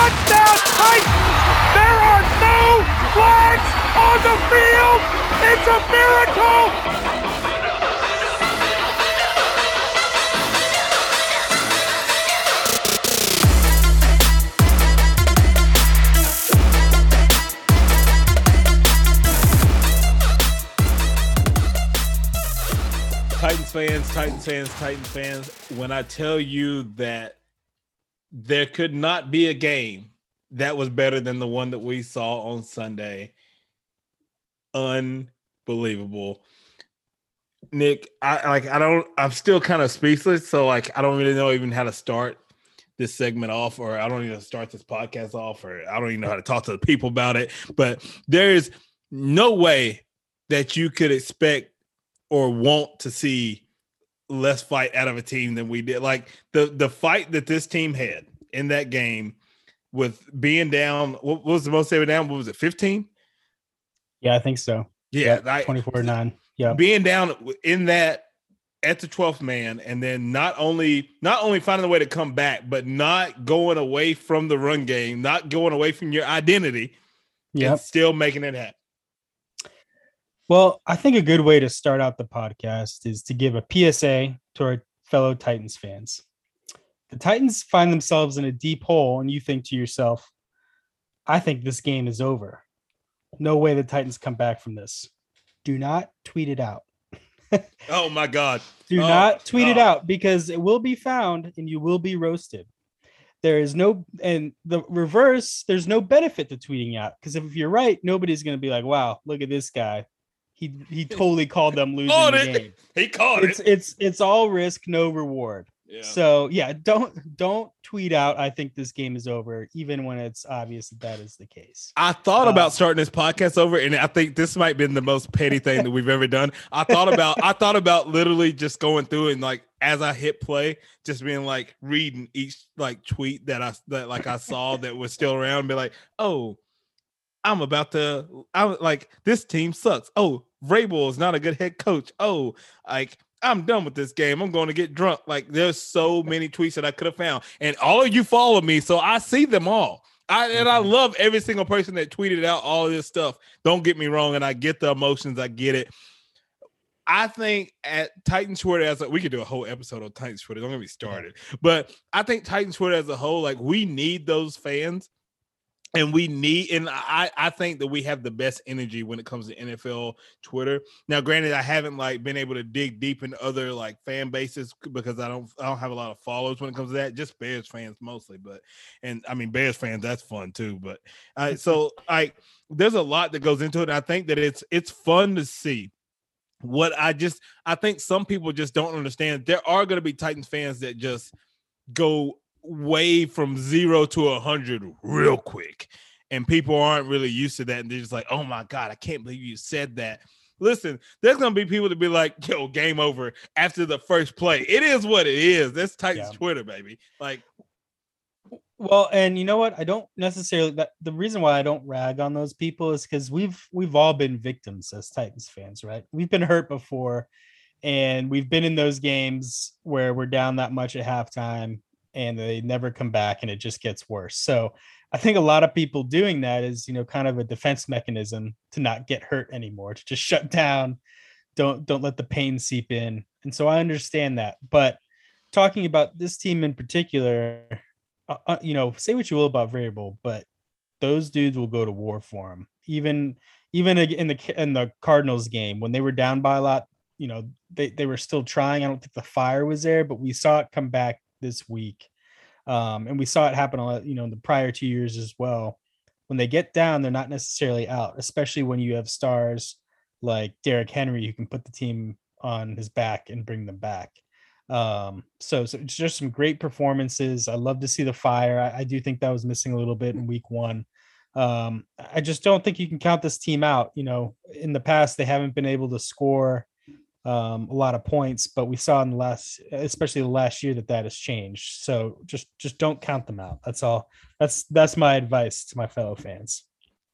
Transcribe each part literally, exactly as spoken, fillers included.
Touchdown Titans! There are no flags on the field! It's a miracle! Titans fans, Titans fans, Titans fans, when I tell you that there could not be a game that was better than the one that we saw on Sunday, unbelievable. Nick, I like I don't I'm still kind of speechless, so like I don't really know even how to start this segment off, or I don't even start this podcast off, or I don't even know how to talk to the people about it. But there is no way that you could expect or want to see less fight out of a team than we did. Like the the fight that this team had in that game with being down, what was the most they were down? What was it, fifteen? Yeah, I think so. Yeah, yep, twenty-four nine. Yeah. Being down in that at the twelfth man, and then not only not only finding a way to come back, but not going away from the run game, not going away from your identity, yep. and still making it happen. Well, I think a good way to start out the podcast is to give a P S A to our fellow Titans fans. The Titans find themselves in a deep hole, and you think to yourself, I think this game is over. No way the Titans come back from this. Do not tweet it out. Oh, my God. Do oh, not tweet oh. it out, because it will be found and you will be roasted. There is no, and the reverse, there's no benefit to tweeting out, because if you're right, nobody's going to be like, wow, look at this guy. He he totally called them losing called the it. game. He called it's, it. It's it's all risk, no reward. Yeah. So yeah, don't don't tweet out, I think this game is over, even when it's obvious that that is the case. I thought uh, about starting this podcast over, and I think this might have been the most petty thing that we've ever done. I thought about I thought about literally just going through and like as I hit play, just being like reading each like tweet that I that like I saw that was still around, and be like, oh, I'm about to I'm like this team sucks. Oh, Vrabel is not a good head coach. Oh, like I'm done with this game. I'm going to get drunk. Like there's so many tweets that I could have found, and all of you follow me, so I see them all. I and I love every single person that tweeted out all of this stuff. Don't get me wrong, and I get the emotions. I get it. I think at Titans Twitter as a, we could do a whole episode on Titans Twitter. Don't get me started, but I think Titans Twitter as a whole, like we need those fans. And we need, and I, I think that we have the best energy when it comes to N F L Twitter. Now, granted, I haven't like been able to dig deep into other like fan bases because I don't, I don't have a lot of followers when it comes to that. Just Bears fans mostly, but and I mean Bears fans, that's fun too. But uh, so like, there's a lot that goes into it. And I think that it's it's fun to see. What I just, I think some people just don't understand. There are going to be Titans fans that just go way from zero to a hundred real quick, and people aren't really used to that, and they're just like, oh my God, I can't believe you said that. Listen, there's gonna be people to be like, yo, game over after the first play. It is what it is. That's Titans yeah. Twitter, baby. Like, well, and you know what, I don't necessarily that the reason why I don't rag on those people is because we've we've all been victims as Titans fans, right? We've been hurt before, and we've been in those games where we're down that much at halftime and they never come back, and it just gets worse. So I think a lot of people doing that is, you know, kind of a defense mechanism to not get hurt anymore, to just shut down, don't don't let the pain seep in. And so I understand that. But talking about this team in particular, uh, you know, say what you will about Vrabel, but those dudes will go to war for him. Even even in the in the Cardinals game when they were down by a lot, you know, they they were still trying. I don't think the fire was there, but we saw it come back this week. Um, and we saw it happen, you know, in the prior two years as well. When they get down, they're not necessarily out, especially when you have stars like Derrick Henry who can put the team on his back and bring them back. Um, so, so it's just some great performances. I love to see the fire. I, I do think that was missing a little bit in week one. Um, I just don't think you can count this team out. You know, in the past, they haven't been able to score um a lot of points, but we saw in the last, especially the last year, that that has changed. So just just don't count them out. That's all. That's that's my advice to my fellow fans.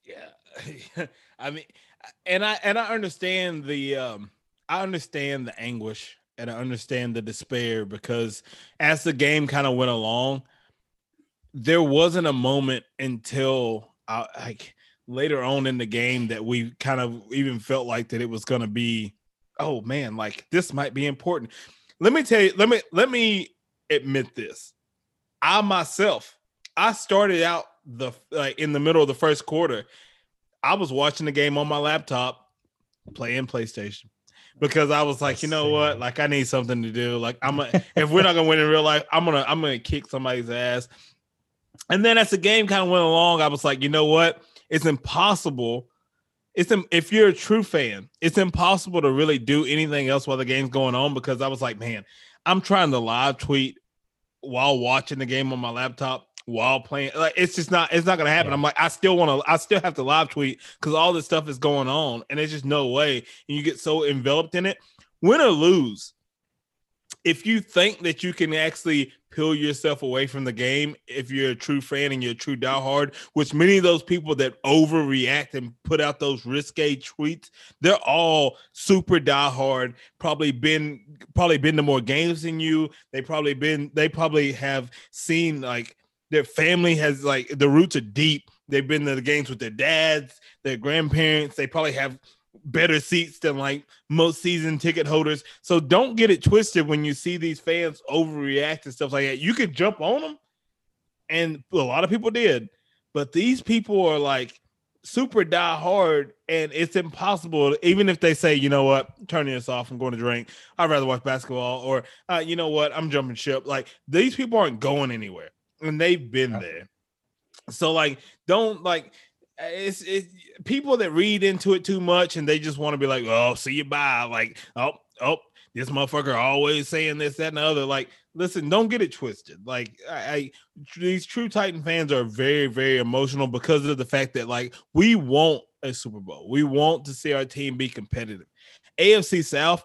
Yeah. I mean, and I and I understand the um I understand the anguish, and I understand the despair, because as the game kind of went along, there wasn't a moment until uh, like later on in the game that we kind of even felt like that it was going to be, oh man, like this might be important. Let me tell you, let me, let me admit this. I myself, I started out the like in the middle of the first quarter. I was watching the game on my laptop, playing PlayStation, because I was like, you know what, like I need something to do. Like I'm, a, if we're not gonna win in real life, I'm gonna, I'm gonna kick somebody's ass. And then as the game kind of went along, I was like, you know what, it's impossible. It's if you're a true fan, it's impossible to really do anything else while the game's going on, because I was like, man, I'm trying to live tweet while watching the game on my laptop while playing. Like it's just not, it's not gonna happen. Yeah. I'm like, I still want to, I still have to live tweet because all this stuff is going on, and there's just no way. And you get so enveloped in it, win or lose. If you think that you can actually peel yourself away from the game, if you're a true fan and you're a true diehard, which many of those people that overreact and put out those risque tweets, they're all super diehard, probably been probably been to more games than you. They probably been, they probably have seen, like, their family has, like, the roots are deep. They've been to the games with their dads, their grandparents. They probably have better seats than like most season ticket holders. So don't get it twisted when you see these fans overreact and stuff like that. You could jump on them, and a lot of people did, but these people are like super die hard, and it's impossible. Even if they say, you know what, turning this off, I'm going to drink, I'd rather watch basketball, or uh, you know what, I'm jumping ship. Like, these people aren't going anywhere, and they've been there. So like, don't like, It's, it's people that read into it too much, and they just want to be like, oh, see you bye. Like, oh, oh, this motherfucker always saying this, that, and the other. Like, listen, don't get it twisted. Like, I, I these true Titan fans are very, very emotional because of the fact that, like, we want a Super Bowl. We want to see our team be competitive. A F C South,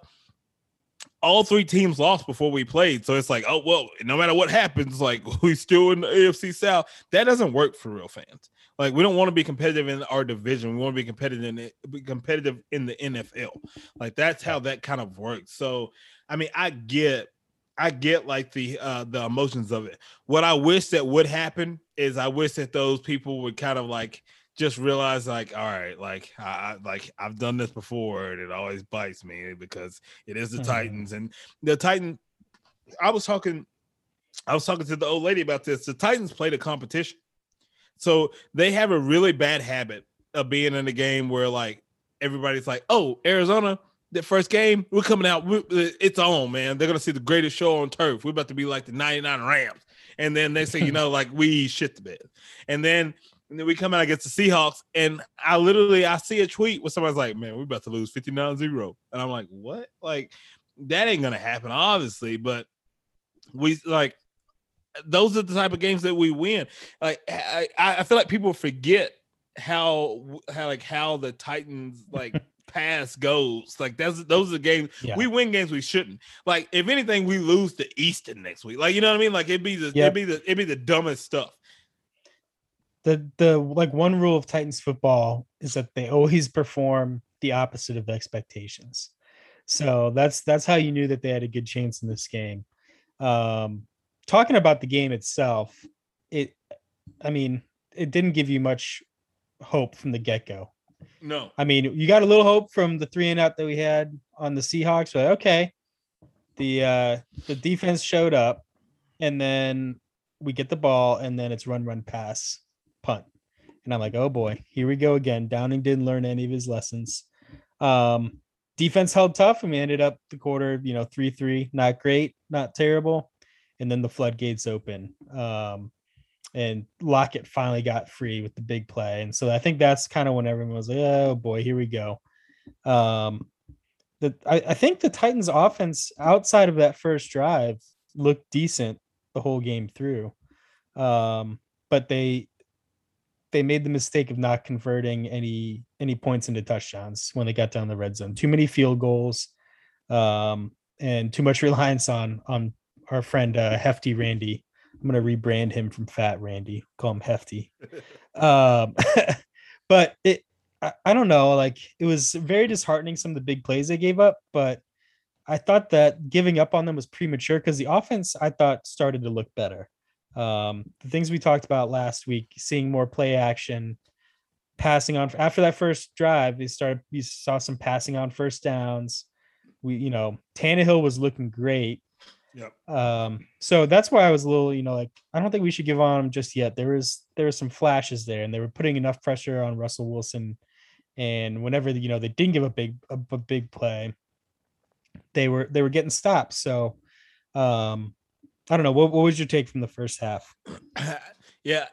all three teams lost before we played. So it's like, oh, well, no matter what happens, like, we still in the A F C South. That doesn't work for real fans. Like, we don't want to be competitive in our division. We want to be competitive in it, be competitive in the N F L. Like, that's how that kind of works. So, I mean, I get, I get like the uh, the emotions of it. What I wish that would happen is I wish that those people would kind of like just realize, like, all right, like I like I've done this before, and it always bites me because it is the mm-hmm. Titans, and the Titan. I was talking, I was talking to the old lady about this. The Titans played a competition. So they have a really bad habit of being in a game where, like, everybody's like, oh, Arizona, that first game, we're coming out. We're, it's on, man. They're going to see the greatest show on turf. We're about to be like the ninety-nine Rams. And then they say, you know, like, we shit the bed. And then, and then we come out against the Seahawks. And I literally, I see a tweet where somebody's like, man, we're about to lose fifty-nine zero. And I'm like, what? Like, that ain't going to happen, obviously. But we, like, those are the type of games that we win. Like, I, I feel like people forget how, how like how the Titans like pass goes. Like, that's those are the games yeah. we win games we shouldn't. Like, if anything, we lose to Easton next week. Like, you know what I mean? Like, it'd be the yep. it'd be the it'd be the dumbest stuff. The the like one rule of Titans football is that they always perform the opposite of expectations. So that's that's how you knew that they had a good chance in this game. Um, Talking about the game itself, it, I mean, it didn't give you much hope from the get-go. No. I mean, you got a little hope from the three and out that we had on the Seahawks, but okay. The uh, the defense showed up, and then we get the ball, and then it's run, run, pass, punt. And I'm like, oh boy, here we go again. Downing didn't learn any of his lessons. Um, defense held tough, and we ended up the quarter, you know, three three. Not great, not terrible. And then the floodgates open, um, and Lockett finally got free with the big play. And so I think that's kind of when everyone was like, oh boy, here we go. Um, the, I, I think the Titans offense outside of that first drive looked decent the whole game through. Um, but they, they made the mistake of not converting any, any points into touchdowns when they got down the red zone. Too many field goals, um, and too much reliance on, on, our friend uh, Hefty Randy. I'm going to rebrand him from Fat Randy, call him Hefty. um, but it, I, I don't know, like, it was very disheartening, some of the big plays they gave up, but I thought that giving up on them was premature because the offense, I thought, started to look better. Um, the things we talked about last week, seeing more play action, passing on after that first drive, they started. We saw some passing on first downs. We, you know, Tannehill was looking great. Yep. Um, so that's why I was a little, you know, like I don't think we should give on him just yet. There was there were some flashes there, and they were putting enough pressure on Russell Wilson. And whenever you know they didn't give a big a, a big play, they were they were getting stopped. So um, I don't know. What, what was your take from the first half? Yeah,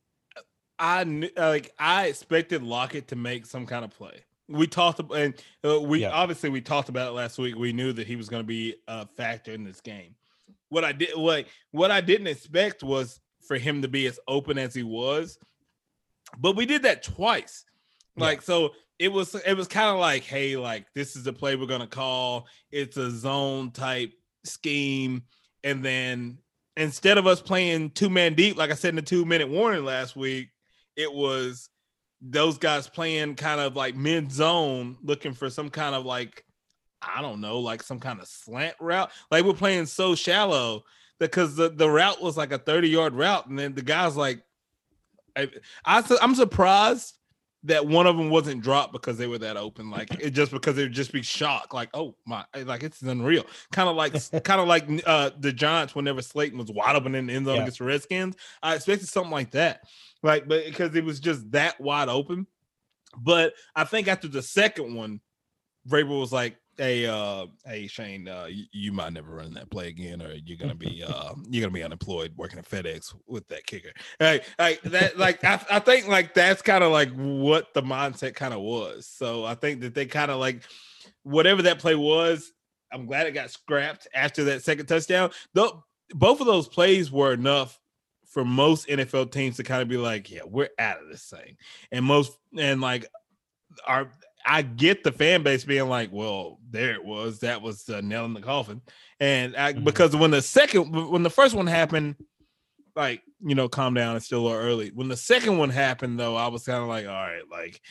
I kn- like I expected Lockett to make some kind of play. We talked about, and uh, we Yeah. obviously we talked about it last week. We knew that he was going to be a factor in this game. What I did, what what I didn't expect was for him to be as open as he was, but we did that twice. Like, Yeah. so it was it was kind of like, hey, like this is the play we're gonna call. It's a zone type scheme, and then instead of us playing two man deep, like I said in the two minute warning last week, it was those guys playing kind of like mid zone, looking for some kind of like, I don't know, like some kind of slant route. Like we're playing so shallow because the, the route was like a thirty yard route. And then the guy's like, I, I, I'm surprised that one of them wasn't dropped because they were that open. Like it just because they would just be shocked. Like, oh my, like it's unreal. Kind of like, kind of like uh, the Giants whenever Slayton was wide open in the end zone Yeah. against the Redskins. I expected something like that. Like, but because it was just that wide open. But I think after the second one, Vrabel was like, "Hey, uh, hey Shane, uh, you, you might never run that play again, or you're gonna be, uh, you're gonna be unemployed working at FedEx with that kicker." Like, like that, like I, I think like that's kind of like what the mindset kind of was. So I think that they kind of like whatever that play was. I'm glad it got scrapped after that second touchdown. Though both of those plays were enough for most N F L teams to kind of be like, yeah, we're out of this thing. And most, and like, our, I get the fan base being like, well, there it was. That was uh, nail in the coffin. And I, Mhm. because when the second, when the first one happened, like, you know, calm down. It's still a little early. When the second one happened, though, I was kind of like, all right, like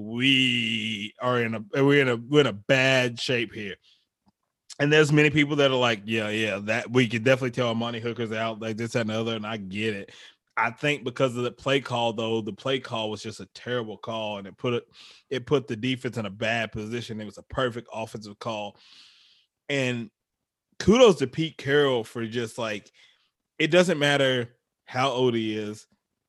we are in a, we're in a, we're in a bad shape here. And there's many people that are like, yeah, yeah, that we could definitely tell Amani Hooker's out, like this, that, and the other, and I get it. I think because of the play call, though, the play call was just a terrible call, and it put it, it put the defense in a bad position. It was a perfect offensive call, and kudos to Pete Carroll for just like, it doesn't matter how old he is,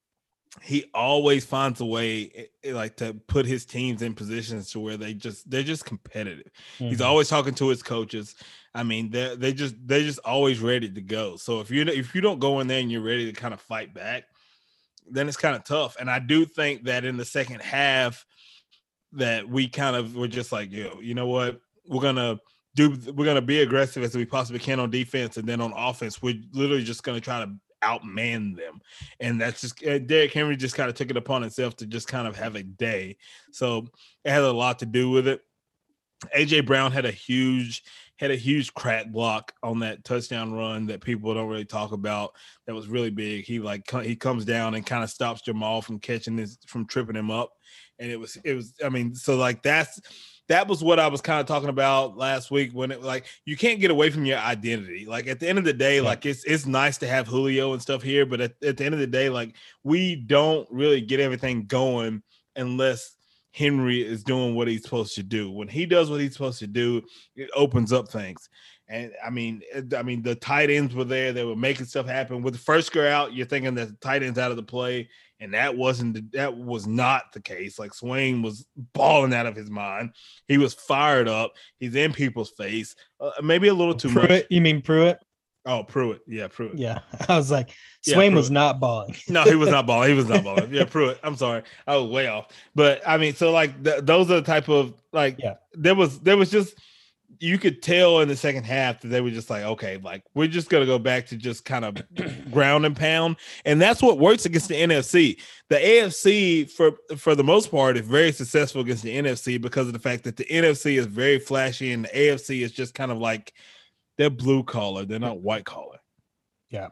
he always finds a way like to put his teams in positions to where they just they're just competitive. Mm-hmm. He's always talking to his coaches. I mean, they they just they're just always ready to go. So if you if you don't go in there and you're ready to kind of fight back, then it's kind of tough. And I do think that in the second half that we kind of were just like, yo, you know what, we're gonna do we're gonna be aggressive as we possibly can on defense, and then on offense, we're literally just gonna try to outman them. And that's just uh, Derrick Henry just kind of took it upon himself to just kind of have a day. So it had a lot to do with it. A J Brown had a huge had a huge crack block on that touchdown run that people don't really talk about. That was really big. He like he comes down and kind of stops Jamal from catching this from tripping him up. And it was it was I mean, so like that's that was what I was kind of talking about last week when it like you can't get away from your identity. Like at the end of the day, yeah. like it's it's nice to have Julio and stuff here, but at, at the end of the day, like we don't really get everything going unless Henry is doing what he's supposed to do. When he does what he's supposed to do, it opens up things. And I mean, I mean, the tight ends were there; they were making stuff happen. With the first girl out, you're thinking that the tight ends out of the play, and that wasn't that was not the case. Like Swain was balling out of his mind. He was fired up. He's in people's face. Uh, maybe a little too Pruitt, much. You mean Pruitt? Oh, Pruitt. Yeah, Pruitt. Yeah, I was like, Swain yeah, was not balling. No, he was not balling. He was not balling. Yeah, Pruitt. I'm sorry, I was way off. But I mean, so like th- those are the type of like. Yeah. There was there was just. You could tell in the second half that they were just like, okay, like we're just going to go back to just kind of ground and pound. And that's what works against the N F C. The A F C, for, for the most part, is very successful against the N F C because of the fact that the N F C is very flashy and the A F C is just kind of like they're blue collar. They're not white collar. Yeah.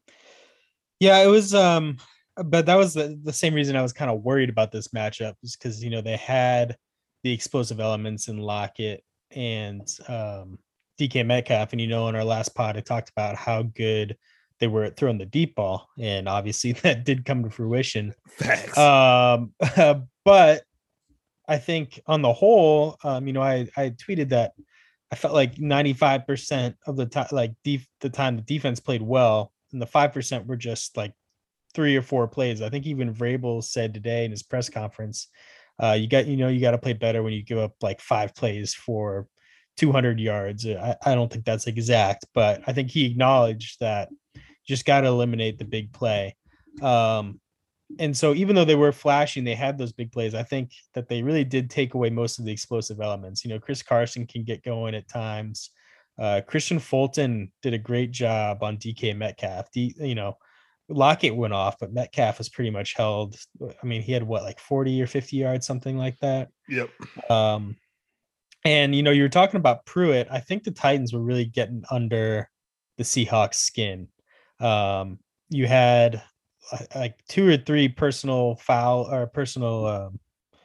Yeah, it was, um, but that was the, the same reason I was kind of worried about this matchup is because, you know, they had the explosive elements in Lockett and um, D K Metcalf. And, you know, in our last pod, I talked about how good they were throwing the deep ball, and obviously that did come to fruition. Facts. Um, but I think on the whole, um, you know, I I tweeted that I felt like ninety-five percent of the time, like def- the time the defense played well, and the five percent were just like three or four plays. I think even Vrabel said today in his press conference, uh, you got, you know, you got to play better when you give up like five plays for two hundred yards. I, I don't think that's exact, but I think he acknowledged that you just got to eliminate the big play. Um, and so even though they were flashing, they had those big plays. I think that they really did take away most of the explosive elements. You know, Chris Carson can get going at times. Uh, Christian Fulton did a great job on D K Metcalf. D, you know, Lockett went off, but Metcalf was pretty much held. I mean, he had what, like forty or fifty yards, something like that. Yep. Um, and, you know, you were talking about Pruitt. I think the Titans were really getting under the Seahawks skin. Um, you had like two or three personal foul or personal, um,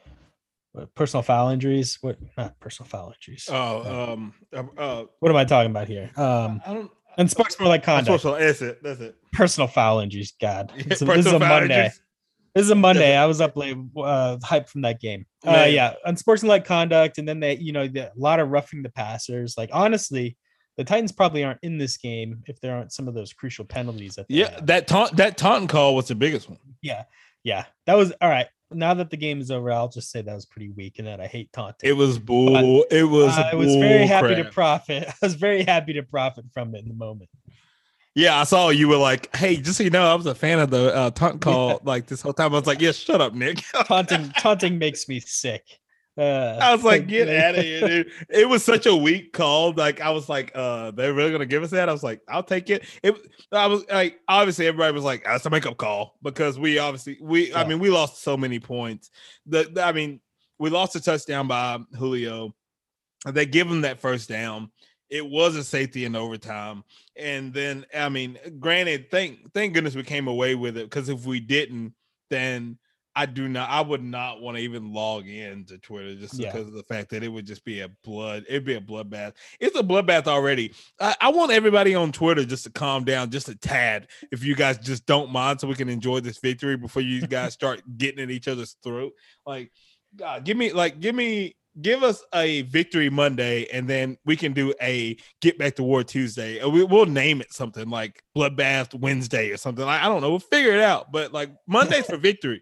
personal foul injuries. What, not personal foul injuries. Oh, uh, um, uh, uh, what am I talking about here? Um, I don't. and sportsmanlike conduct. That's it. That's it. Personal foul injuries. God, Yeah, this, this is a Monday. Injuries. This is a Monday. I was up late, uh, hyped from that game. Uh, yeah, unsportsmanlike conduct, and then they, you know, the, a lot of roughing the passers. Like honestly, the Titans probably aren't in this game if there aren't some of those crucial penalties. That yeah, have. that taunt that taunting call was the biggest one. Yeah, yeah, that was all right. Now that the game is over, I'll just say that was pretty weak, and that I hate taunting. It was bull. But, it was. I was very happy crap. to profit. I was very happy to profit from it in the moment. Yeah, I saw you were like, "Hey, just so you know, I was a fan of the uh, taunt call yeah. like this whole time." I was like, "Yeah, shut up, Nick." taunting, taunting makes me sick. Uh, I was like, "Get out of here, dude!" It was such a weak call. Like, I was like, "Uh, they're really gonna give us that?" I was like, "I'll take it." It. I was like, obviously, everybody was like, "That's a makeup call," because we obviously we. Yeah. I mean, we lost so many points. The, the I mean, we lost a touchdown by Julio. They give him that first down. It was a safety in overtime. And then, I mean, granted, thank thank goodness we came away with it, because if we didn't, then I do not, I would not want to even log in to Twitter just yeah. because of the fact that it would just be a blood, it'd be a bloodbath. It's a bloodbath already. I, I want everybody on Twitter just to calm down just a tad, if you guys just don't mind, so we can enjoy this victory before you guys start getting at each other's throat. Like, God, give me, like, give me, Give us a victory Monday, and then we can do a get back to war Tuesday. We, we'll name it something like Bloodbath Wednesday or something. Like, I don't know. We'll figure it out. But like Mondays for victory.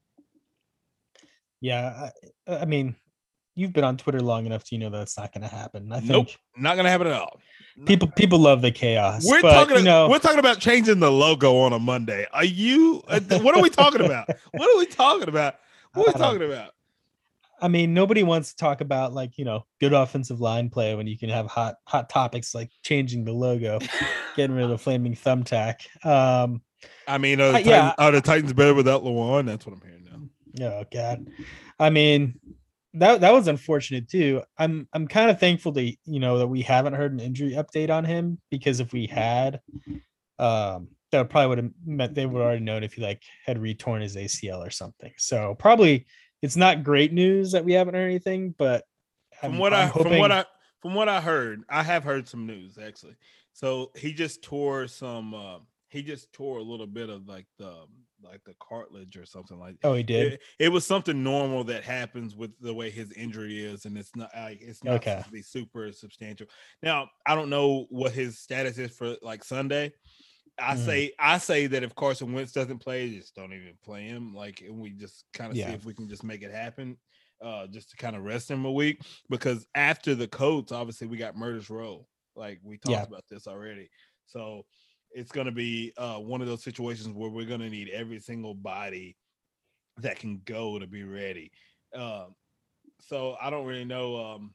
Yeah, I, I mean, you've been on Twitter long enough to you know that's not going to happen. I think nope, not going to happen at all. Not people people love the chaos. We're but, talking. You know, we're talking about changing the logo on a Monday. Are you? What are we talking about? What are we talking about? What are we talking about? I mean, nobody wants to talk about like, you know, good offensive line play when you can have hot, hot topics like changing the logo, getting rid of the flaming thumbtack. Um, I mean, are the, uh, Titans, yeah. are the Titans better without Lewan? That's what I'm hearing now. Oh God. I mean, that, that was unfortunate too. I'm, I'm kind of thankful to, you know, that we haven't heard an injury update on him, because if we had, um, that probably would have meant they would have already known if he like had retorn his A C L or something. So probably, it's not great news that we haven't heard anything, but from I'm, what I'm I hoping... from what I from what I heard, I have heard some news actually. So he just tore some. Uh, he just tore a little bit of like the like the cartilage or something like. Oh, he did. It, it was something normal that happens with the way his injury is, and it's not like it's not okay. supposed to be super substantial. Now I don't know what his status is for like Sunday. I mm. say I say that if Carson Wentz doesn't play, just don't even play him. Like, and we just kind of yeah. see if we can just make it happen, uh, just to kind of rest him a week. Because after the Colts, obviously we got Murder's Row. Like we talked yeah. about this already, so it's going to be uh, one of those situations where we're going to need every single body that can go to be ready. Um, so I don't really know. Um,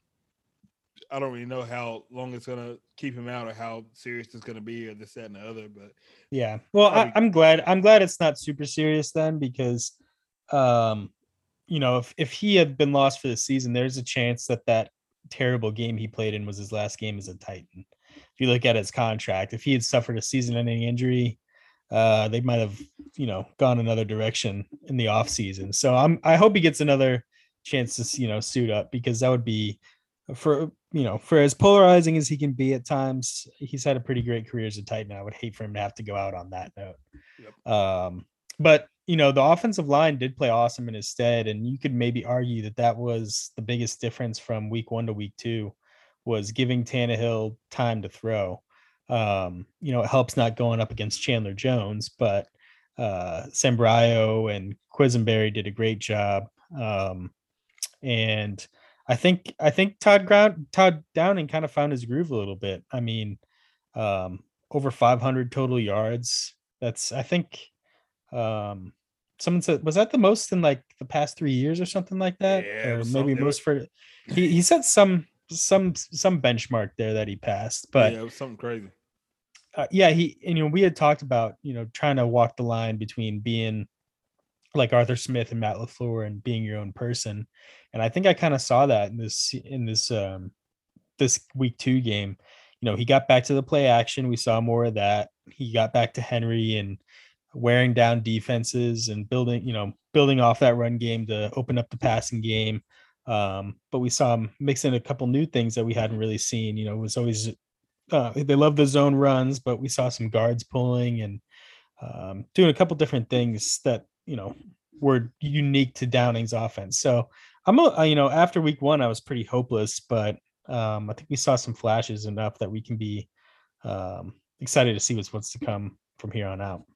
I don't really know how long it's going to keep him out or how serious it's going to be or this, that, and the other. But yeah, well, I, I'm glad. I'm glad it's not super serious then, because, um, you know, if, if he had been lost for the season, there's a chance that that terrible game he played in was his last game as a Titan. If you look at his contract, if he had suffered a season-ending injury, uh, they might have, you know, gone another direction in the offseason. So I'm, I hope he gets another chance to, you know, suit up, because that would be for, you know, for as polarizing as he can be at times, he's had a pretty great career as a Titan. I would hate for him to have to go out on that note. Yep. Um, but you know, the offensive line did play awesome in his stead, and you could maybe argue that that was the biggest difference from week one to week two, was giving Tannehill time to throw. Um, you know, it helps not going up against Chandler Jones, but uh, Sembrino and Quisenberry did a great job. Um, and I think I think Todd Ground Todd Downing kind of found his groove a little bit. I mean, um, over five hundred total yards. That's I think um, someone said, was that the most in like the past three years or something like that, Yeah, or maybe most for he he said some some some benchmark there that he passed, but yeah, it was something crazy. Uh, yeah, he and you know we had talked about you know trying to walk the line between being like Arthur Smith and Matt LaFleur and being your own person, and I think I kind of saw that in this in this um this week two game. You know, he got back to the play action. We saw more of that. He got back to Henry and wearing down defenses and building, you know, building off that run game to open up the passing game. Um, but we saw him mix in a couple new things that we hadn't really seen. You know, it was always uh, they love the zone runs, but we saw some guards pulling and um, doing a couple different things that you know were unique to Downing's offense. So I'm, a, you know, after week one, I was pretty hopeless, but um, I think we saw some flashes enough that we can be um, excited to see what's what's to come from here on out.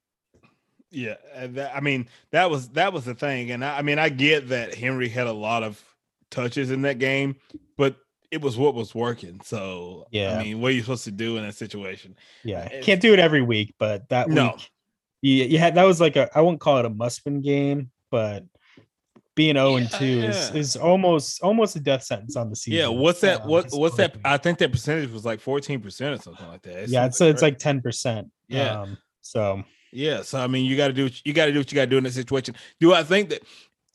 Yeah, that, I mean that was that was the thing, and I, I mean I get that Henry had a lot of touches in that game, but it was what was working. So yeah, I mean, what are you supposed to do in that situation? Yeah, it's, can't do it every week, but that no. week, you, you had that was like a I won't call it a must-win game, but being zero and two yeah. is is almost almost a death sentence on the season. Yeah, what's that? Um, what what's that? I think that percentage was like fourteen percent or something like that. It's yeah, it's it's like ten percent. Yeah, um, so yeah, so I mean, you got to do you got to do what you got to do in that situation. Do I think that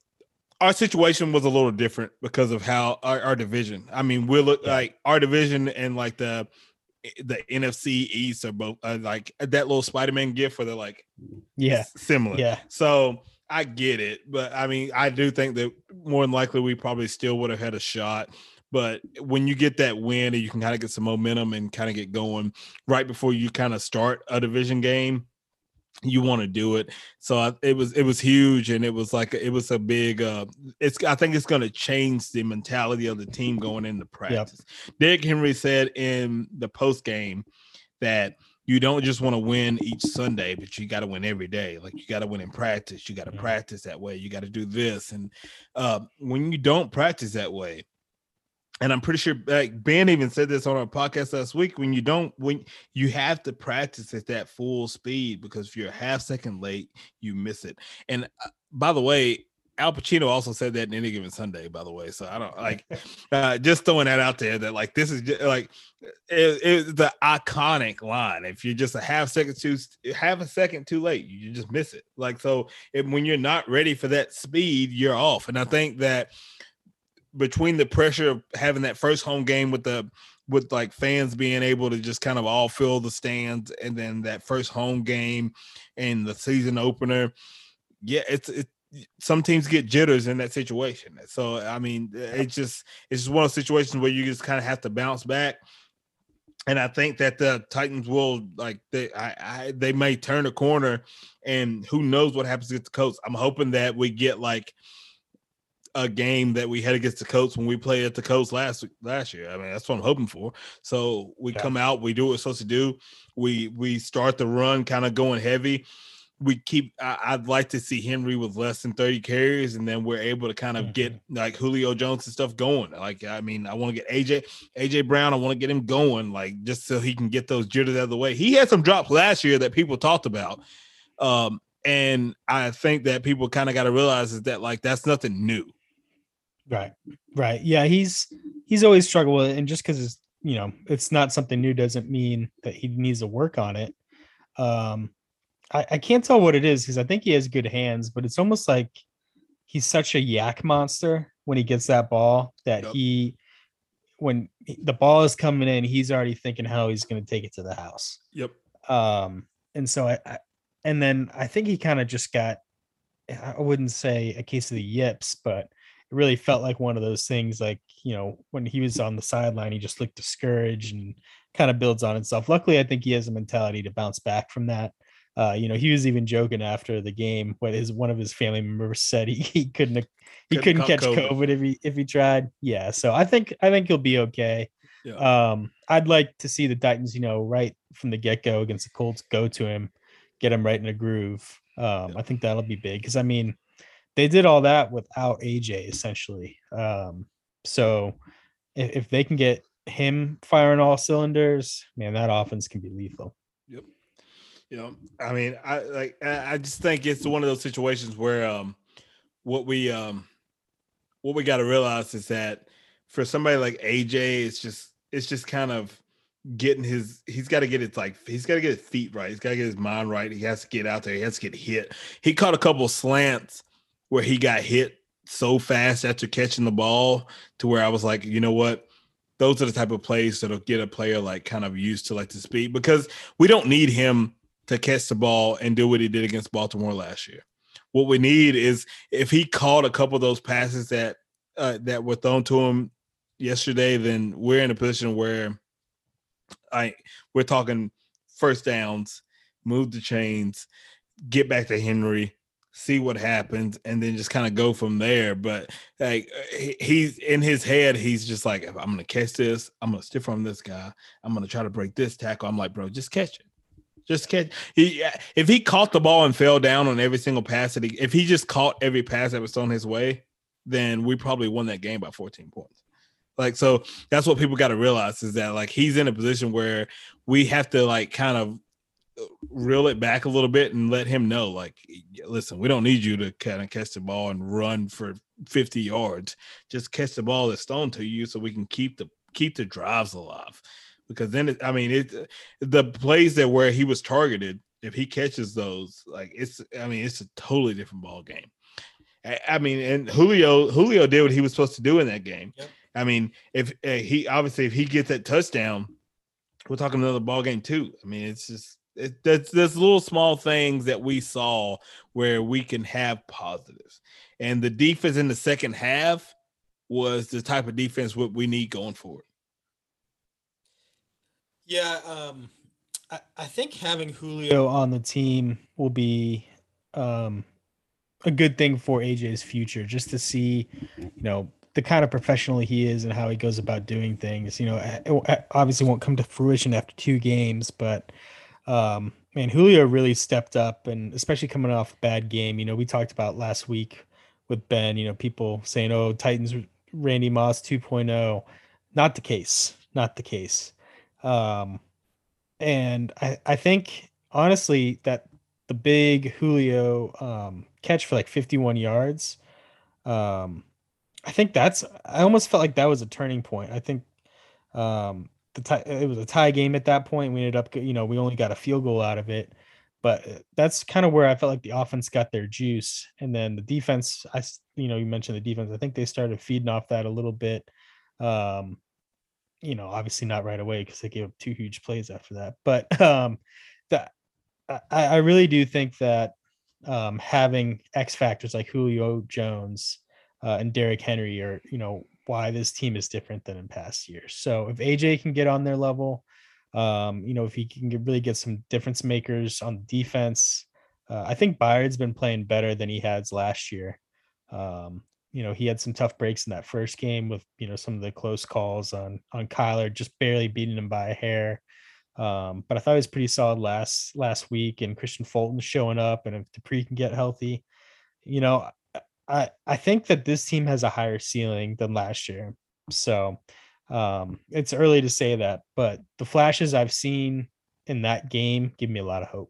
our situation was a little different because of how our, our division? I mean, we look yeah. like our division and like the the N F C East are both uh, like that little Spider-Man gift where they're like yeah similar. Yeah, so. I get it, but I mean, I do think that more than likely we probably still would have had a shot. But when you get that win and you can kind of get some momentum and kind of get going right before you kind of start a division game, you want to do it. So I, it was it was huge, and it was like it was a big. Uh, it's I think it's going to change the mentality of the team going into practice. Yep. Derrick Henry said in the post game that you don't just want to win each Sunday, but you got to win every day. Like you got to win in practice. You got to yeah. practice that way. You got to do this. And uh, when you don't practice that way, and I'm pretty sure like Ben even said this on our podcast last week, when you don't, when you have to practice at that full speed, because if you're a half second late, you miss it. And uh, by the way, Al Pacino also said that in Any Given Sunday, by the way. So I don't like uh, just throwing that out there that like this is just, like it, it's the iconic line. If you're just a half second too half a second too late, you just miss it. Like so, if, when you're not ready for that speed, you're off. And I think that between the pressure of having that first home game with the with like fans being able to just kind of all fill the stands, and then that first home game and the season opener, yeah, it's it's. Some teams get jitters in that situation. So, I mean, it's just, it's just one of those situations where you just kind of have to bounce back. And I think that the Titans will like, they, I, I, they may turn a corner, and who knows what happens against the Colts. I'm hoping that we get like a game that we had against the Colts when we played at the Colts last last year. I mean, that's what I'm hoping for. So we yeah. come out, we do what we're supposed to do. We, we start the run kind of going heavy. We keep I, I'd like to see Henry with less than thirty carries, and then we're able to kind of mm-hmm. get like Julio Jones and stuff going. Like, I mean, I want to get A J A J Brown. I want to get him going, like just so he can get those jitters out of the way. He had some drops last year that people talked about. Um, and I think that people kind of got to realize is that like that's nothing new. Right. Right. Yeah, he's he's always struggled with it, and just because it's you know it's not something new doesn't mean that he needs to work on it. Um I, I can't tell what it is because I think he has good hands, but it's almost like he's such a yak monster when he gets that ball that yep. he, when the ball is coming in, he's already thinking how he's going to take it to the house. Yep. Um, and so I, I and then I think he kind of just got, I wouldn't say a case of the yips, but really felt like one of those things, like, you know, when he was on the sideline, he just looked discouraged and kind of builds on itself. Luckily, I think he has a mentality to bounce back from that. Uh, you know, he was even joking after the game when his one of his family members said he, he couldn't he Couldn't couldn't caught catch COVID. COVID if he if he tried. Yeah, so I think I think he'll be okay. Yeah. Um, I'd like to see the Titans, you know, right from the get go against the Colts, go to him, get him right in a groove. Um, I think that'll be big because I mean, they did all that without A J essentially. Um, so if, if they can get him firing all cylinders, man, that offense can be lethal. Yep. You know, I mean, I like I I just think it's one of those situations where um what we um what we got to realize is that for somebody like A J, it's just it's just kind of getting his he's got to get it like he's got to get his feet right. He's got to get his mind right. He has to get out there. He has to get hit. He caught a couple slants where he got hit so fast after catching the ball to where I was like, you know what? Those are the type of plays that'll get a player like kind of used to like the speed, because we don't need him to catch the ball and do what he did against Baltimore last year. What we need is if he caught a couple of those passes that uh, that were thrown to him yesterday, then we're in a position where I we're talking first downs, move the chains, get back to Henry, see what happens, and then just kind of go from there. But like he's in his head, he's just like, if I'm gonna catch this, I'm gonna stiff arm this guy, I'm gonna try to break this tackle. I'm like, bro, just catch it. Just catch. He, if he caught the ball and fell down on every single pass that he, if he just caught every pass that was thrown his way, then we probably won that game by fourteen points. Like, so that's what people got to realize is that like he's in a position where we have to like kind of reel it back a little bit and let him know, like, listen, we don't need you to kind of catch the ball and run for fifty yards. Just catch the ball that's thrown to you so we can keep the keep the drives alive. Because then, it, I mean, it the plays that where he was targeted, if he catches those, like it's, I mean, it's a totally different ball game. I, I mean, and Julio, Julio did what he was supposed to do in that game. Yep. I mean, if uh, he obviously if he gets that touchdown, we're talking another ball game too. I mean, it's just it, that's there's little small things that we saw where we can have positives, and the defense in the second half was the type of defense what we need going forward. Yeah, um, I, I think having Julio on the team will be um, a good thing for A J's future, just to see, you know, the kind of professional he is and how he goes about doing things. You know, it obviously won't come to fruition after two games, but um, man, Julio really stepped up, and especially coming off a bad game. You know, we talked about last week with Ben, you know, people saying, oh, Titans Randy Moss two point oh. Not the case. Not the case. Um, and I, I think honestly that the big Julio um, catch for like fifty-one yards, um, I think that's, I almost felt like that was a turning point. I think um, the tie, it was a tie game at that point. We ended up, you know, we only got a field goal out of it, but that's kind of where I felt like the offense got their juice. And then the defense, I, you know, you mentioned the defense. I think they started feeding off that a little bit. Um, you know, obviously not right away because they gave up two huge plays after that. But um, that I, I really do think that um, having X factors like Julio Jones uh, and Derrick Henry are, you know, why this team is different than in past years. So if A J can get on their level, um, you know, if he can get, really get some difference makers on defense, uh, I think Byard's been playing better than he has last year. Um, You know, he had some tough breaks in that first game with, you know, some of the close calls on on Kyler, just barely beating him by a hair. Um, but I thought he was pretty solid last last week, and Christian Fulton showing up, and if Dupree can get healthy, you know, I I think that this team has a higher ceiling than last year. So um, it's early to say that, but the flashes I've seen in that game give me a lot of hope.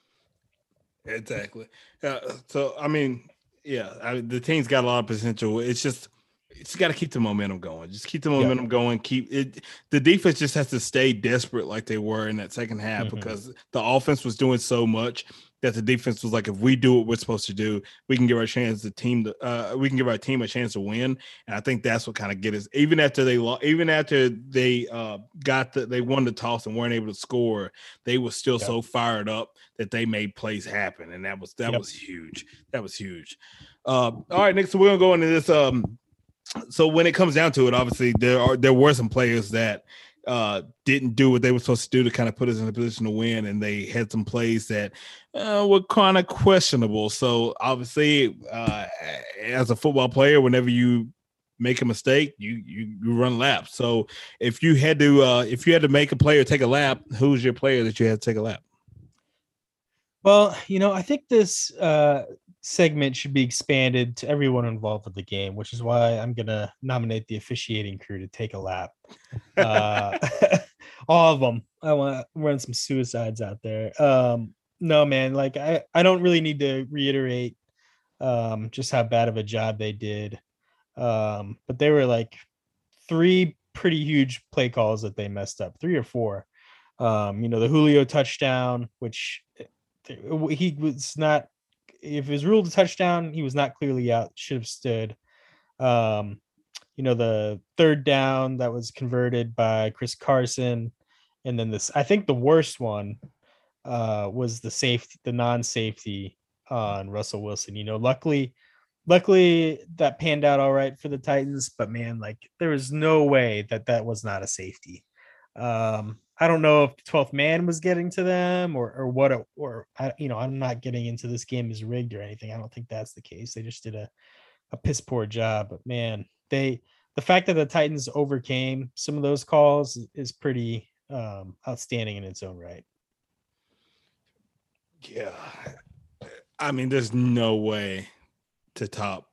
Exactly. Uh, so I mean. Yeah, I mean, the team's got a lot of potential. It's just, it's got to keep the momentum going. Just keep the momentum yeah. going. Keep it. The defense just has to stay desperate like they were in that second half mm-hmm. because the offense was doing so much that the defense was like, if we do what we're supposed to do, we can give our chance the team. To, uh, we can give our team a chance to win. And I think that's what kind of get us. Even after they, even after they uh, got the, they won the toss and weren't able to score, they were still yep. so fired up that they made plays happen, and that was that yep. was huge. That was huge. Uh, all right, Nick. So we're gonna go into this um so when it comes down to it, obviously there are there were some players that uh, didn't do what they were supposed to do to kind of put us in a position to win, and they had some plays that uh, were kind of questionable. So obviously, uh, as a football player, whenever you make a mistake, you you, you run laps. So if you had to uh, if you had to make a player take a lap, who's your player that you had to take a lap? Well, you know, I think this uh, segment should be expanded to everyone involved with the game, which is why I'm going to nominate the officiating crew to take a lap. Uh, all of them. I want to run some suicides out there. Um, no, man, like I, I don't really need to reiterate um, just how bad of a job they did. Um, but they were like three pretty huge play calls that they messed up, three or four. Um, you know, the Julio touchdown, which he was not, if it was ruled a touchdown, he was not clearly out, should have stood. Um, you know, the third down that was converted by Chris Carson. And then this, I think the worst one uh, was the safety, the non-safety on Russell Wilson. You know, luckily, luckily that panned out all right for the Titans, but man, like there was no way that that was not a safety. Um, I don't know if the twelfth man was getting to them or or what, it, or I, you know, I'm not getting into this game is rigged or anything. I don't think that's the case. They just did a, a piss poor job, but man, they, the fact that the Titans overcame some of those calls is pretty um, outstanding in its own right. Yeah. I mean, there's no way to top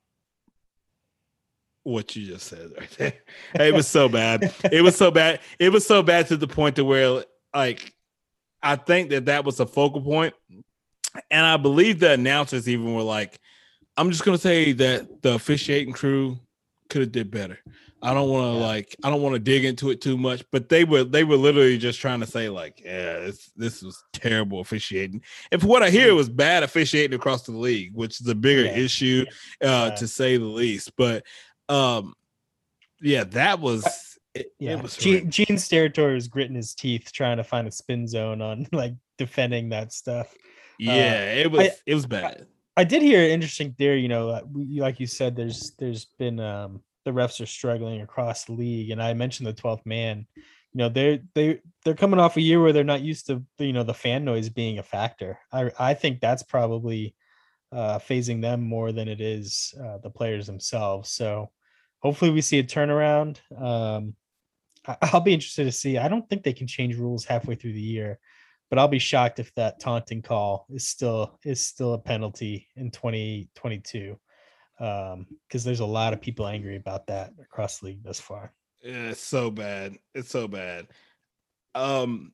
what you just said right there. It was so bad. It was so bad. It was so bad to the point to where, like, I think that that was a focal point, and I believe the announcers even were like, "I'm just gonna say that the officiating crew could have did better. I don't want to yeah. like, I don't want to dig into it too much." But they were, they were literally just trying to say like, "Yeah, this this was terrible officiating." And for what I hear, it was bad officiating across the league, which is a bigger yeah. issue, uh, yeah. to say the least. But Um, yeah, that was it. Yeah, it was Gene, Gene's territory was gritting his teeth trying to find a spin zone on like defending that stuff. Yeah, uh, it was I, it was bad. I, I did hear an interesting theory. You know, like you said, there's there's been um, the refs are struggling across the league, and I mentioned the twelfth man. You know, they're they they're coming off a year where they're not used to you know the fan noise being a factor. I I think that's probably uh, phasing them more than it is uh, the players themselves. So. Hopefully we see a turnaround. Um, I'll be interested to see. I don't think they can change rules halfway through the year, but I'll be shocked if that taunting call is still is still a penalty in twenty twenty-two, um, because there's a lot of people angry about that across the league thus far. Yeah, it's so bad. It's so bad. Um,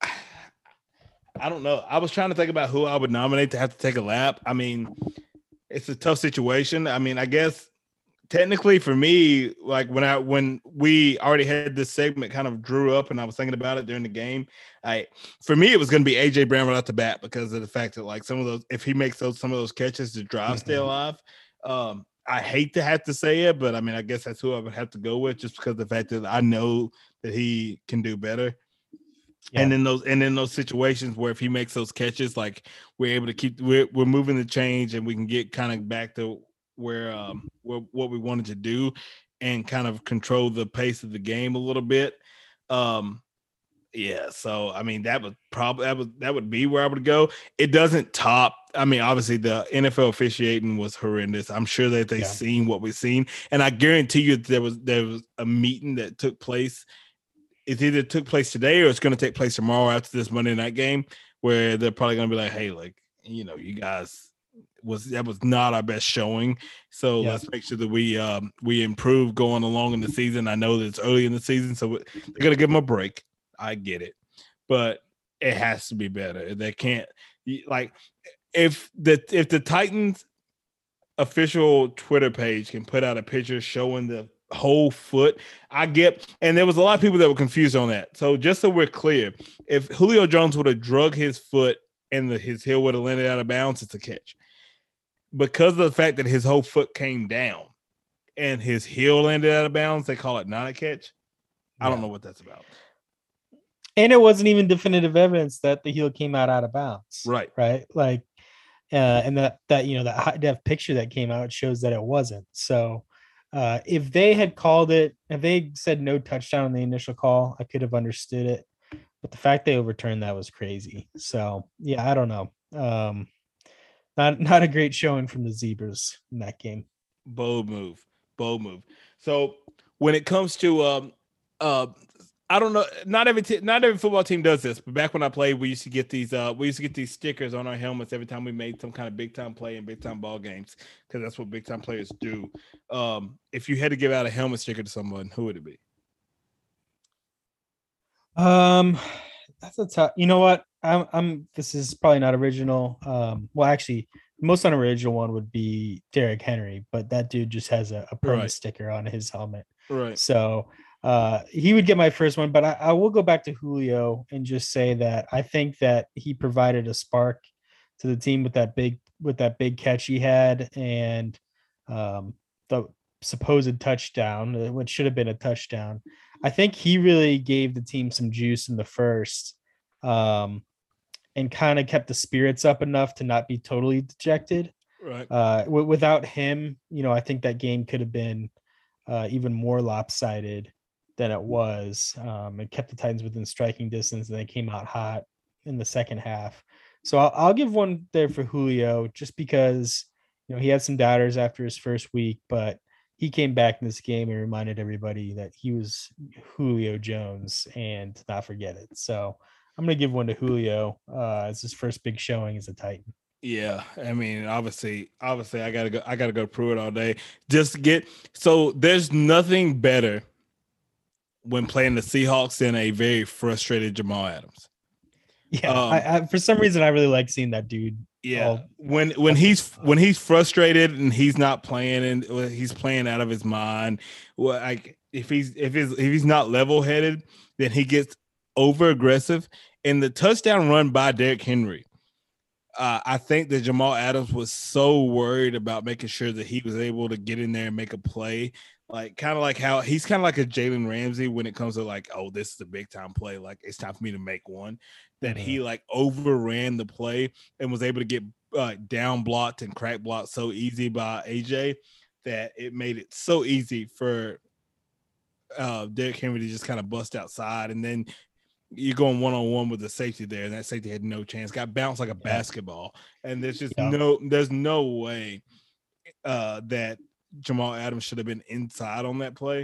I don't know. I was trying to think about who I would nominate to have to take a lap. I mean, it's a tough situation. I mean, I guess. Technically, for me, like when I when we already had this segment kind of drew up, and I was thinking about it during the game, I for me it was going to be A J Brown right off the bat because of the fact that like some of those, if he makes those some of those catches to drive mm-hmm. stay alive, um, I hate to have to say it, but I mean I guess that's who I would have to go with just because of the fact that I know that he can do better. Yeah. And in those and in those situations where if he makes those catches, like we're able to keep we're we're moving the change and we can get kind of back to. Where um where, what we wanted to do and kind of control the pace of the game a little bit. Um yeah, so I mean that would probably that would that would be where I would go. It doesn't top. I mean, obviously the N F L officiating was horrendous. I'm sure that they've yeah. seen what we've seen, and I guarantee you there was there was a meeting that took place. It either took place today or it's going to take place tomorrow after this Monday night game, where they're probably going to be like, "Hey, like you know, you guys." was that was not our best showing, so yeah. let's make sure that we um we improve going along in the season. I know that it's early in the season, so they're gonna give them a break. I get it, but it has to be better. They can't like if the if the Titans official Twitter page can put out a picture showing the whole foot. I get, and there was a lot of people that were confused on that. So just so we're clear, if Julio Jones would have drug his foot and the, his heel would have landed out of bounds, it's a catch. Because of the fact that his whole foot came down and his heel landed out of bounds, they call it not a catch. I yeah. don't know what that's about. And it wasn't even definitive evidence that the heel came out out of bounds. Right. Right. Like, uh, and that, that, you know, that high def picture that came out shows that it wasn't. So, Uh, if they had called it, if they said no touchdown on the initial call, I could have understood it. But the fact they overturned that was crazy. So yeah, I don't know. Um, not not a great showing from the Zebras in that game. Bold move, bold move. So when it comes to um, uh, I don't know. Not every t- not every football team does this, but back when I played, we used to get these. Uh, we used to get these stickers on our helmets every time we made some kind of big time play in big time ball games, because that's what big time players do. Um, if you had to give out a helmet sticker to someone, who would it be? Um, that's a tough. You know what? I'm. I'm. This is probably not original. Um. Well, actually, the most unoriginal one would be Derrick Henry, but that dude just has a, a perma Right. sticker on his helmet. Right. So, uh, he would get my first one. But I, I will go back to Julio and just say that I think that he provided a spark to the team with that big with that big catch he had, and um, the supposed touchdown, uh, which should have been a touchdown. I think he really gave the team some juice in the first, um, and kind of kept the spirits up enough to not be totally dejected. Right. Uh, w- without him, you know, I think that game could have been uh, even more lopsided than it was. Um, it kept the Titans within striking distance, and they came out hot in the second half. So I'll, I'll give one there for Julio, just because you know he had some doubters after his first week, but he came back in this game and reminded everybody that he was Julio Jones and to not forget it. So I'm going to give one to Julio uh, as his first big showing as a Titan. Yeah, I mean, obviously, obviously, I gotta go. I gotta go Pruitt all day. Just to get so. There's nothing better when playing the Seahawks than a very frustrated Jamal Adams. Yeah, Um, I, I, for some reason, I really like seeing that dude. Yeah, all, when when he's when he's frustrated and he's not playing and he's playing out of his mind. Well, like if he's if he's if he's not level headed, then he gets over aggressive. And the touchdown run by Derrick Henry, uh, I think that Jamal Adams was so worried about making sure that he was able to get in there and make a play. Like kind of like how he's kind of like a Jalen Ramsey when it comes to like, oh, this is a big time play. Like it's time for me to make one. That mm-hmm. he like overran the play and was able to get uh, down blocked and crack blocked so easy by A J that it made it so easy for uh, Derrick Henry to just kind of bust outside. And then you're going one-on-one with the safety there, and that safety had no chance. Got bounced like a yeah. basketball. And there's just yeah. no there's no way uh, that Jamal Adams should have been inside on that play.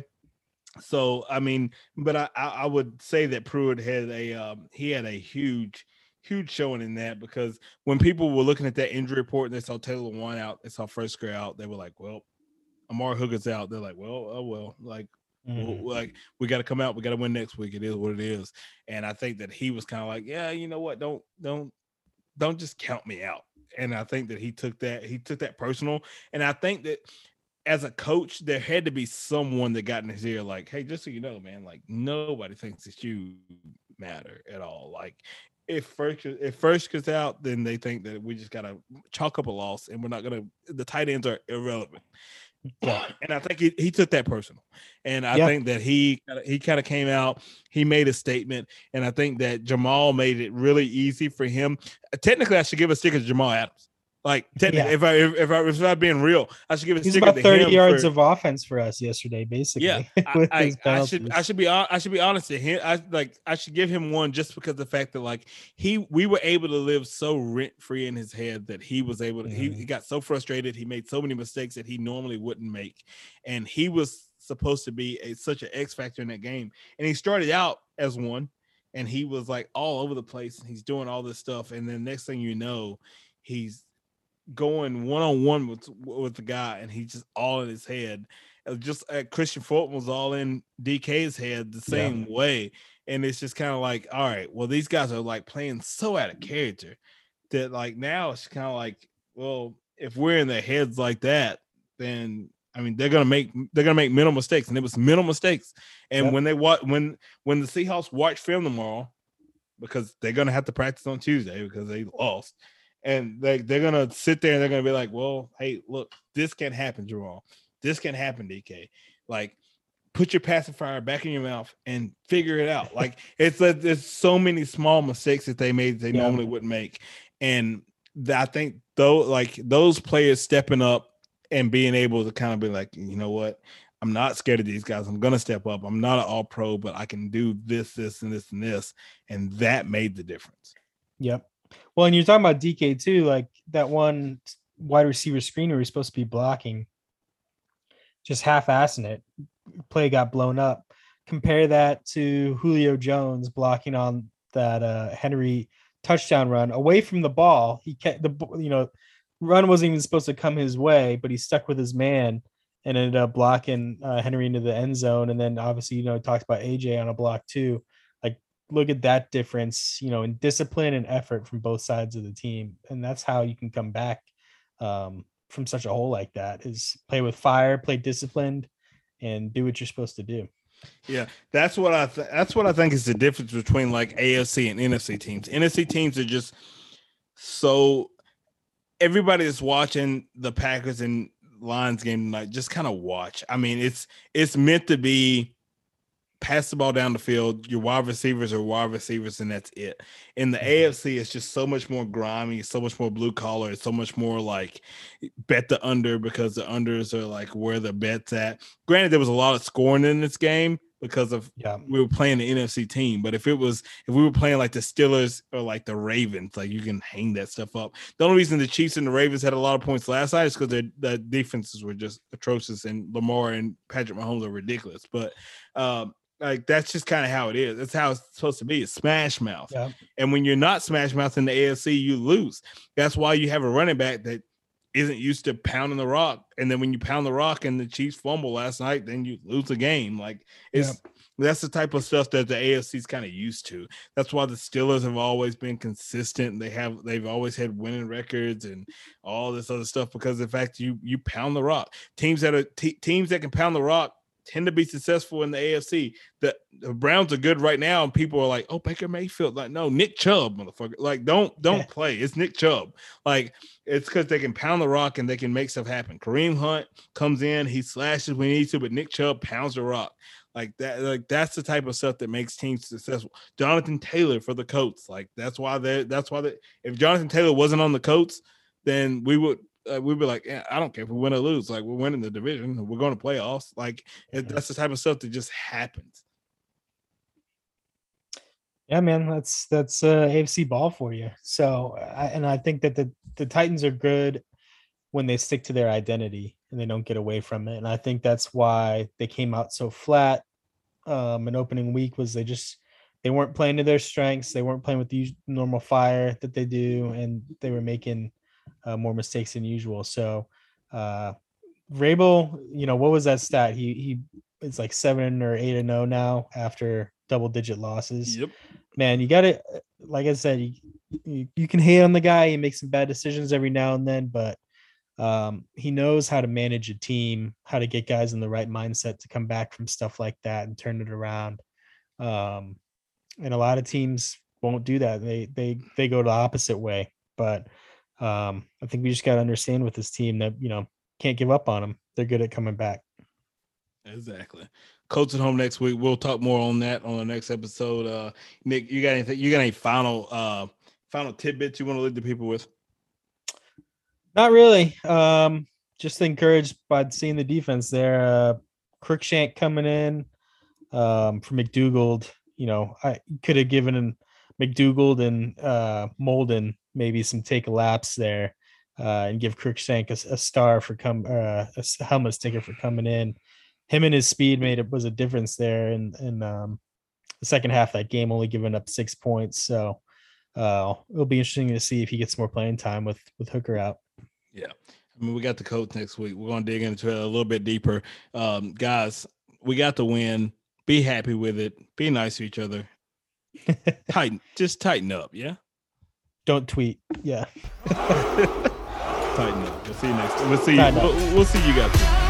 So, I mean, but I, I would say that Pruitt had a um, he had a huge, huge showing in that, because when people were looking at that injury report and they saw Taylor Lewan out, they saw Fresco out, they were like, well, Amari Hooker's out. They're like, well, oh, well, like, mm-hmm. well, like we got to come out. We got to win next week. It is what it is. And I think that he was kind of like, yeah, you know what? Don't, don't, don't just count me out. And I think that he took that, he took that personal. And I think that as a coach, there had to be someone that got in his ear, like, hey, just so you know, man, like nobody thinks that you matter at all. Like if first if first gets out, then they think that we just gotta chalk up a loss and we're not gonna the tight ends are irrelevant. Yeah. And I think he, he took that personal. And I yeah. think that he he kind of came out, he made a statement, and I think that Jamal made it really easy for him. Technically, I should give a sticker to Jamal Adams. Like technically, yeah. if I if, if I if I'm being real, I should give a He's sticker about to thirty him yards for, of offense for us yesterday, basically. Yeah, I, I, I should I should be I should be honest to him. I like I should give him one just because of the fact that like he we were able to live so rent free in his head that he was able to mm. he, he got so frustrated, he made so many mistakes that he normally wouldn't make, and he was supposed to be a such an X factor in that game, and he started out as one, and he was like all over the place, and he's doing all this stuff, and then next thing you know, he's going one-on-one with with the guy, and he's just all in his head. Just uh, Christian Fulton was all in D K's head the same yeah. way, and it's just kind of like, all right, well, these guys are like playing so out of character that like now it's kind of like, well, if we're in their heads like that, then I mean they're gonna make they're gonna make mental mistakes, and it was mental mistakes. And yeah. when they watch when when the Seahawks watch film tomorrow, because they're gonna have to practice on Tuesday because they lost. And they, they're going to sit there and they're going to be like, well, hey, look, this can happen, Jerome. This can happen, D K. Like, put your pacifier back in your mouth and figure it out. Like, it's a, there's so many small mistakes that they made that they yeah. normally wouldn't make. And I think, though, like, those players stepping up and being able to kind of be like, you know what, I'm not scared of these guys. I'm gonna step up. I'm not an all pro, but I can do this, this, and this, and this, and that made the difference. Yep. Well, and you're talking about D K too, like that one wide receiver screener was supposed to be blocking, just half-assing it. Play got blown up. Compare that to Julio Jones blocking on that uh, Henry touchdown run away from the ball. He kept the you know run wasn't even supposed to come his way, but he stuck with his man and ended up blocking uh, Henry into the end zone. And then obviously, you know, talked about A J on a block too. Like, look at that difference, you know, in discipline and effort from both sides of the team. And that's how you can come back um, from such a hole like that, is play with fire, play disciplined, and do what you're supposed to do. Yeah, that's what I th- that's what I think is the difference between like A F C and N F C teams. N F C teams are just so everybody is watching the Packers and Lions game tonight. Just kind of watch. I mean, it's it's meant to be pass the ball down the field. Your wide receivers are wide receivers, and that's it. In the A F C, it's just so much more grimy, so much more blue collar, it's so much more like bet the under, because the unders are like where the bet's at. Granted, there was a lot of scoring in this game because of Yeah. we were playing the N F C team. But if it was if we were playing like the Steelers or like the Ravens, like you can hang that stuff up. The only reason the Chiefs and the Ravens had a lot of points last night is because their the defenses were just atrocious, and Lamar and Patrick Mahomes are ridiculous. But um, like that's just kind of how it is. That's how it's supposed to be. It's smash mouth. Yeah. And when you're not smash mouth in the A F C, you lose. That's why you have a running back that isn't used to pounding the rock. And then when you pound the rock and the Chiefs fumble last night, then you lose the game. Like it's Yeah. that's the type of stuff that the A F C is kind of used to. That's why the Steelers have always been consistent. They have they've always had winning records and all this other stuff because of the fact you you pound the rock. Teams that are te- teams that can pound the rock tend to be successful in the A F C. The, the Browns are good right now, and people are like, "Oh, Baker Mayfield." Like, no, Nick Chubb, motherfucker. Like, don't don't Yeah. play. It's Nick Chubb. Like, it's because they can pound the rock and they can make stuff happen. Kareem Hunt comes in, he slashes when he needs to, but Nick Chubb pounds the rock. Like that. Like that's the type of stuff that makes teams successful. Jonathan Taylor for the Colts. Like that's why they. That's why they. If Jonathan Taylor wasn't on the Colts, then we would. Uh, we'd be like, yeah, I don't care if we win or lose. Like, we're winning the division. We're going to playoffs. Like, it, that's the type of stuff that just happens. Yeah, man, that's that's uh, A F C ball for you. So, I, and I think that the the Titans are good when they stick to their identity and they don't get away from it. And I think that's why they came out so flat. Um, an opening week was they just they weren't playing to their strengths. They weren't playing with the us- normal fire that they do, and they were making uh, more mistakes than usual. So, uh, Vrabel, you know, what was that stat? He he it's like seven or eight and no now after double digit losses. Yep. Man, you got to, like I said, you, you you can hate on the guy. He makes some bad decisions every now and then, but um, he knows how to manage a team, how to get guys in the right mindset to come back from stuff like that and turn it around. Um, and a lot of teams won't do that. They they they go the opposite way. But um, I think we just got to understand with this team that, you know, can't give up on them. They're good at coming back. Exactly. Colts at home next week. We'll talk more on that on the next episode. Uh, Nick, you got anything? You got any final uh, final tidbits you want to leave the people with? Not really. Um, just encouraged by seeing the defense there. Uh, Crookshank coming in um, for McDougald. You know, I could have given McDougald and uh, Molden maybe some take a laps there uh, and give Crookshank a, a star for come uh, a helmet sticker for coming in. Him and his speed made it was a difference there in in um, the second half of that game, only giving up six points. So uh, it'll be interesting to see if he gets more playing time with with Hooker out. Yeah, I mean, we got the Colts next week. We're going to dig into it a little bit deeper. Um, guys, we got the win. Be happy with it. Be nice to each other. Tighten, just tighten up, yeah? Don't tweet. Yeah. Tighten up. We'll see you next time. We'll see you. Tighten up. We'll, we'll see you guys.